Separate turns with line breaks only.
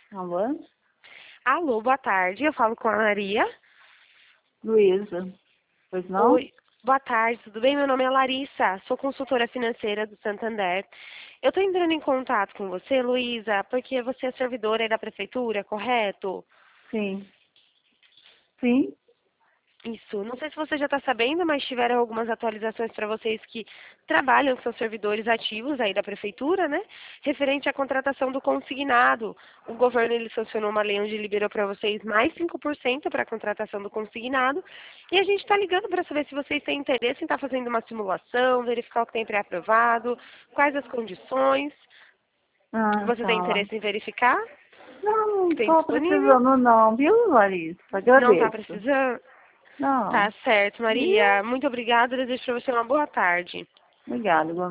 Alô?
Alô, boa tarde. Eu falo com a Maria.
Luísa. Pois não?
Oi, boa tarde, tudo bem? Meu nome é Larissa, sou consultora financeira do Santander. Eu estou entrando em contato com você, Luísa, porque você é servidora aí da prefeitura, correto?
Sim. Sim?
Isso. Não sei se você já está sabendo, mas tiveram algumas atualizações para vocês que trabalham, que são servidores ativos aí da prefeitura, né? Referente à contratação do consignado. O governo ele sancionou uma lei onde liberou para vocês mais 5% para a contratação do consignado. E a gente está ligando para saber se vocês têm interesse em estar fazendo uma simulação, verificar o que tem pré-aprovado, quais as condições.
Ah,
Você tem
tá.
interesse em verificar
Não,
o que
não
tem
tô
disponível?
precisando não, viu, Larissa?
Não está
Agradeço.
precisando?
Não.
Tá certo,
Viu?
Maria. Muito obrigada. Desejo para você uma boa tarde.
Obrigada,